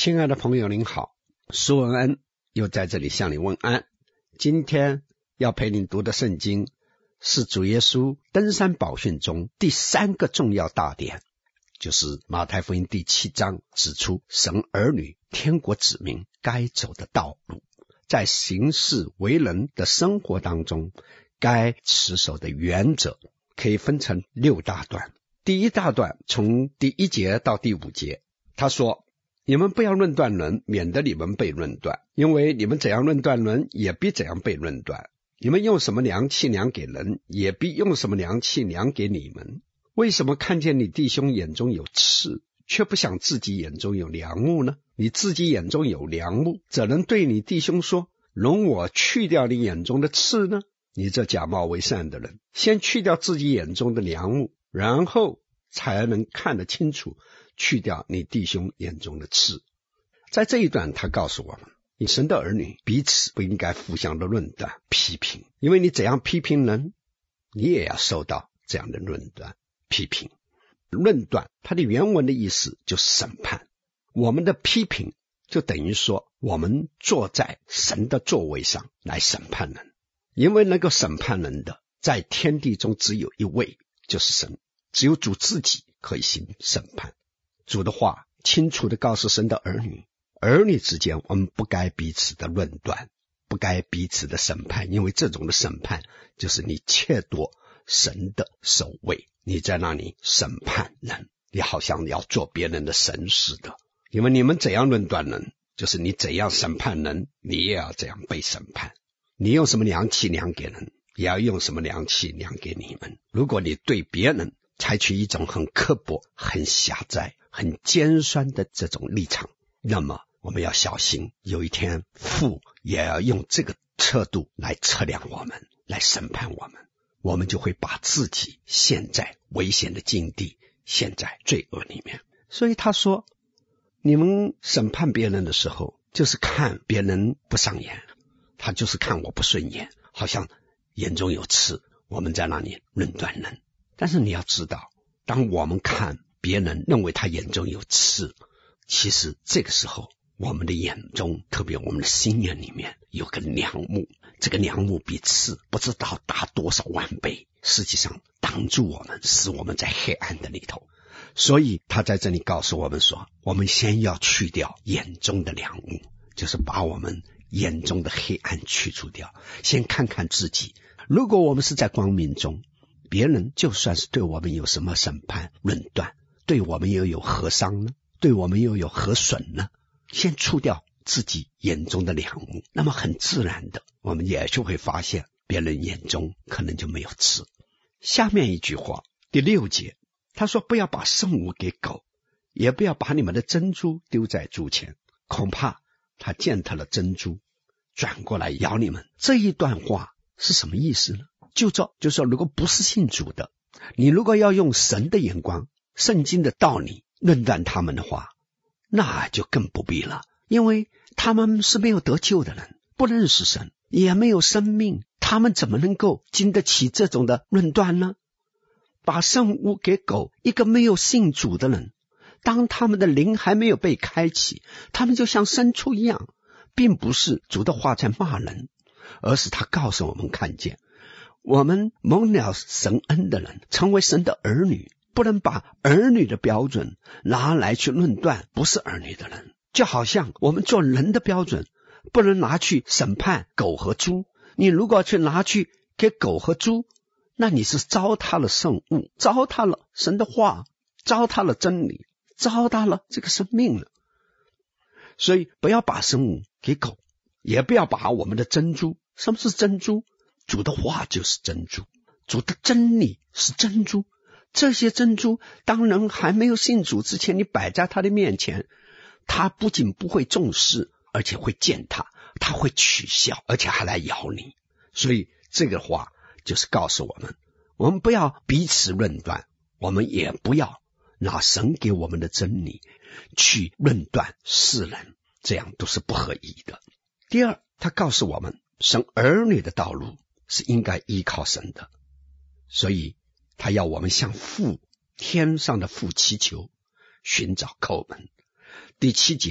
亲爱的朋友您好，苏文恩又在这里向你问安。今天要陪你读的圣经是主耶稣登山宝训中第3个重要大点，就是马太福音第7章指出神儿女天国子民该走的道路，在行事为人的生活当中该持守的原则，可以分成6大段。第一大段从第1节到第5节，他说，你们不要论断人，免得你们被论断，因为你们怎样论断人，也必怎样被论断。你们用什么量器量给人，也必用什么量器量给你们。为什么看见你弟兄眼中有刺，却不想自己眼中有梁木呢？你自己眼中有梁木，怎能对你弟兄说，容我去掉你眼中的刺呢？你这假冒为善的人，先去掉自己眼中的梁木，然后才能看得清楚去掉你弟兄眼中的刺。在这一段他告诉我们，你神的儿女彼此不应该互相的论断批评，因为你怎样批评人，你也要受到这样的论断批评。论断它的原文的意思就是审判，我们的批评就等于说我们坐在神的座位上来审判人，因为能够审判人的在天地中只有一位，就是神，只有主自己可以行审判。主的话清楚地告诉神的儿女，儿女之间我们不该彼此的论断，不该彼此的审判，因为这种的审判就是你窃夺神的首位，你在那里审判人，你好像要做别人的神似的。因为你们怎样论断人，就是你怎样审判人，你也要这样被审判。你用什么量器量给人，也要用什么量器量给你们。如果你对别人采取一种很刻薄、很狭窄、很尖酸的这种立场，那么我们要小心，有一天父也要用这个测度来测量我们，来审判我们，我们就会把自己陷在危险的境地，陷在罪恶里面。所以他说，你们审判别人的时候，就是看别人不上眼，他就是看我不顺眼，好像眼中有刺，我们在那里论断人。但是你要知道，当我们看别人认为他眼中有刺，其实这个时候我们的眼中，特别我们的心眼里面有个梁木，这个梁木比刺不知道大多少万倍，实际上挡住我们，使我们在黑暗的里头。所以他在这里告诉我们说，我们先要去掉眼中的梁木，就是把我们眼中的黑暗去除掉，先看看自己。如果我们是在光明中，别人就算是对我们有什么审判论断，对我们又有何伤呢？对我们又有何损呢？先除掉自己眼中的梁木，那么很自然的我们也就会发现别人眼中可能就没有刺。下面一句话第6节，他说，不要把圣物给狗，也不要把你们的珍珠丢在猪前，恐怕他践踏了珍珠，转过来咬你们。这一段话是什么意思呢？就是说如果不是信主的，你如果要用神的眼光、圣经的道理论断他们的话，那就更不必了，因为他们是没有得救的人，不认识神，也没有生命，他们怎么能够经得起这种的论断呢？把圣物给狗，一个没有信主的人，当他们的灵还没有被开启，他们就像牲畜一样，并不是主的话在骂人，而是他告诉我们看见，我们蒙了神恩的人，成为神的儿女，不能把儿女的标准拿来去论断不是儿女的人，就好像我们做人的标准不能拿去审判狗和猪，你如果去拿去给狗和猪，那你是糟蹋了圣物，糟蹋了神的话，糟蹋了真理，糟蹋了这个生命了。所以不要把圣物给狗，也不要把我们的珍珠。什么是珍珠？主的话就是珍珠，主的真理是珍珠。这些珍珠当人还没有信主之前，你摆在他的面前，他不仅不会重视，而且会践踏，他会取笑，而且还来咬你。所以这个话就是告诉我们，我们不要彼此论断，我们也不要拿神给我们的真理去论断世人，这样都是不合宜的。第二，他告诉我们，神儿女的道路是应该依靠神的，所以他要我们向父，天上的父祈求，寻找叩门。第7节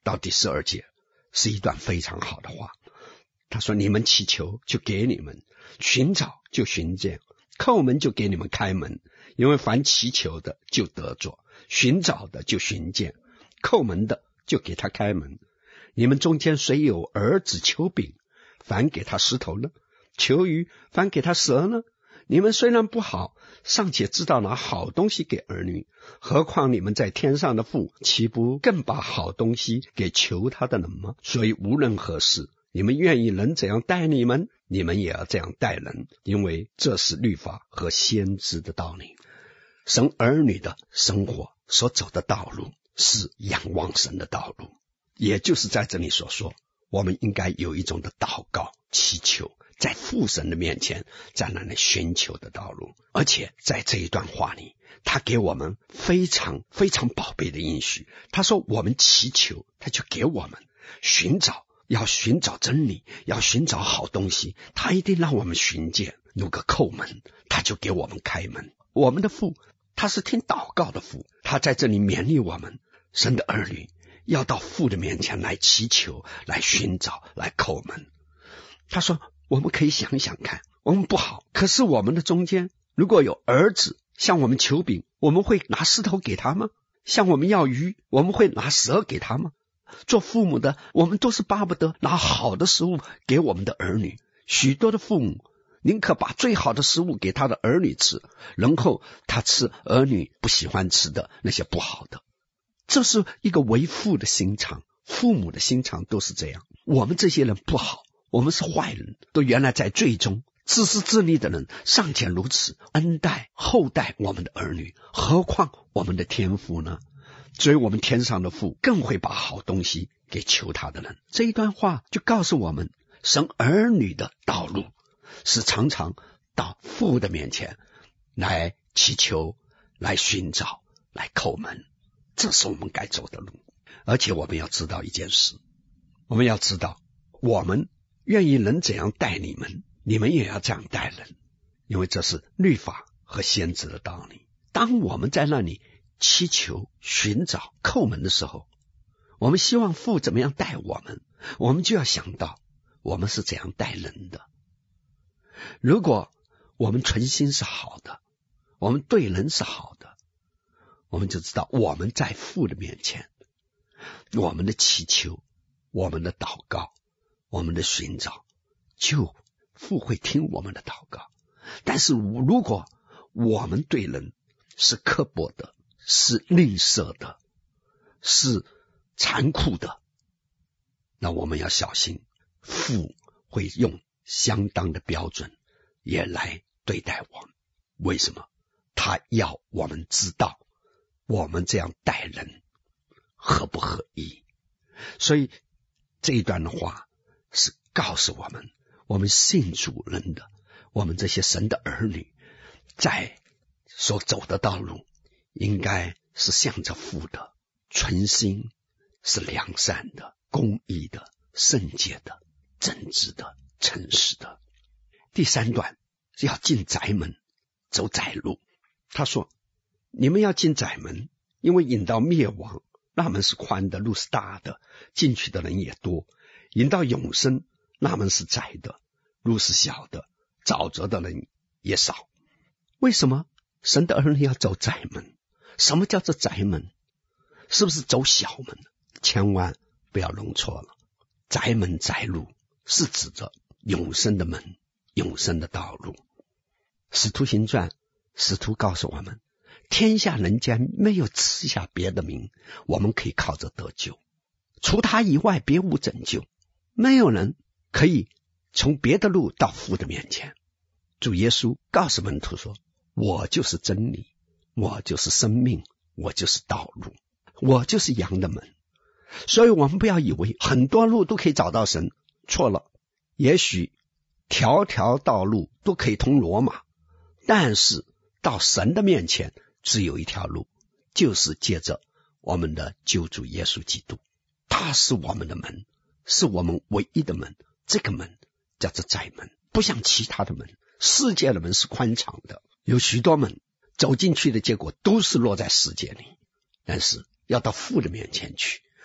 到第12节是一段非常好的话。他说，你们祈求就给你们，寻找就寻见，叩门就给你们开门，因为凡祈求的就得着，寻找的就寻见，叩门的就给他开门。你们中间谁有儿子求饼，反给他石头呢？求鱼，反给他蛇呢？你们虽然不好，尚且知道拿好东西给儿女，何况你们在天上的父，岂不更把好东西给求他的人吗？所以无论何事，你们愿意人怎样待你们，你们也要这样待人，因为这是律法和先知的道理。神儿女的生活所走的道路是仰望神的道路，也就是在这里所说，我们应该有一种的祷告祈求，在父神的面前在那里寻求的道路。而且在这一段话里，他给我们非常非常宝贝的应许。他说我们祈求，他就给我们；寻找，要寻找真理，要寻找好东西，他一定让我们寻见。有个叩门，他就给我们开门。我们的父，他是听祷告的父，他在这里勉励我们，神的儿女要到父的面前来祈求，来寻找，来叩门。他说我们可以想一想看，我们不好，可是我们的中间如果有儿子向我们求饼，我们会拿石头给他吗？向我们要鱼，我们会拿蛇给他吗？做父母的，我们都是巴不得拿好的食物给我们的儿女。许多的父母宁可把最好的食物给他的儿女吃，然后他吃儿女不喜欢吃的那些不好的。这是一个为父的心肠，父母的心肠都是这样。我们这些人不好，我们是坏人，都原来在罪中，自私自利的人尚且如此恩待厚待我们的儿女，何况我们的天父呢？所以我们天上的父更会把好东西给求他的人。这一段话就告诉我们，神儿女的道路是常常到父的面前来祈求，来寻找，来叩门，这是我们该走的路。而且我们要知道一件事，我们要知道，我们愿意人怎样待你们，你们也要这样待人，因为这是律法和先知的道理。当我们在那里祈求、寻找、叩门的时候，我们希望父怎么样待我们，我们就要想到我们是怎样待人的。如果我们存心是好的，我们对人是好的，我们就知道我们在父的面前，我们的祈求、我们的祷告、我们的寻找，就父会听我们的祷告。但是如果我们对人是刻薄的，是吝啬的，是残酷的，那我们要小心，父会用相当的标准也来对待我们。为什么？他要我们知道我们这样待人合不合意。所以这一段的话是告诉我们，我们信主人的，我们这些神的儿女，在所走的道路应该是向着父的，存心是良善的、公义的、圣洁的、正直的、诚实的。第3段是要进窄门，走窄路。他说你们要进窄门，因为引到灭亡，那门是宽的，路是大的，进去的人也多；引到永生，那门是窄的，路是小的，找着的人也少。为什么神的儿女要走窄门？什么叫做窄门？是不是走小门？千万不要弄错了。窄门窄路是指着永生的门，永生的道路。使徒行传，使徒告诉我们，天下人间没有赐下别的名，我们可以靠着得救，除他以外别无拯救。没有人可以从别的路到父的面前。主耶稣告诉门徒说，我就是真理，我就是生命，我就是道路，我就是羊的门。所以我们不要以为很多路都可以找到神，错了。也许条条道路都可以通罗马，但是到神的面前只有一条路，就是借着我们的救主耶稣基督。他是我们的门，是我们唯一的门。这个门叫做窄门，不像其他的门。世界的门是宽敞的，有许多门走进去的结果都是落在世界里，但是要到父的面前去，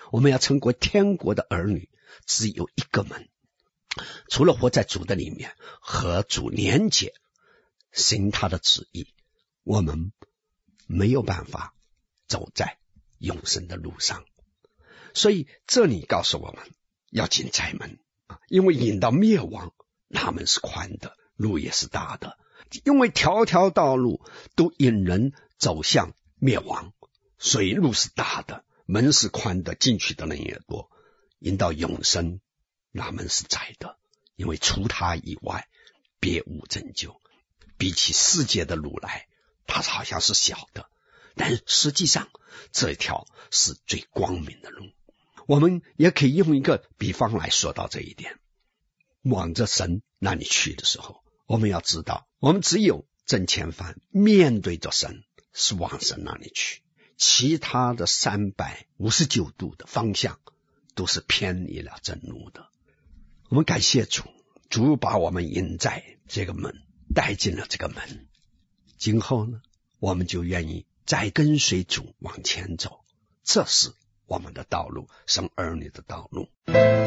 我们要成为天国的儿女，只有一个门，除了活在主的里面，和主连结，行他的旨意，我们没有办法走在永生的路上。所以这里告诉我们要进窄门，因为引到灭亡，那门是宽的，路也是大的，因为条条道路都引人走向灭亡，所以路是大的，门是宽的，进去的人也多。引到永生，那门是窄的，因为除他以外别无拯救。比起世界的路来，它好像是小的，但实际上这条是最光明的路。我们也可以用一个比方来说到这一点。往着神那里去的时候，我们要知道，我们只有正前方面对着神，是往神那里去，其他的359度的方向都是偏离了正路的。我们感谢主，主把我们引在这个门，带进了这个门。今后呢，我们就愿意再跟随主往前走，这是我们的道路，神儿女的道路。